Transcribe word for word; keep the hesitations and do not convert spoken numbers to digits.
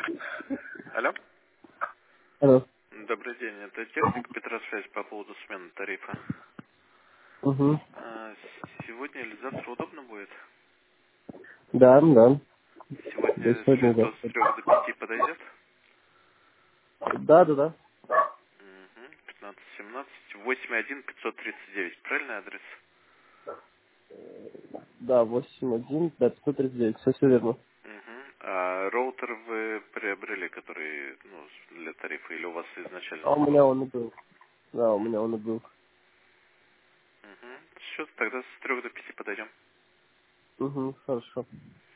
Алло. Алло. Добрый день. Это техник Петросвязь по поводу смены тарифа. Угу. А, Сегодня или завтра удобно будет? Да, да. Да, Сегодня сегодня светло с завтра. трех до пяти подойдет? Да, да, да. Угу. пятнадцать семнадцать восемь один пятьсот тридцать девять. Правильный адрес? Да, восемь один, да, пятьсот тридцать девять, все, все верно. Угу. А роутер вы приобрели, который, ну, для тарифа, или у вас изначально А он у был? меня он и был. Да, у меня он и был. Угу. Счет тогда с трех до пяти подойдем. Угу, хорошо.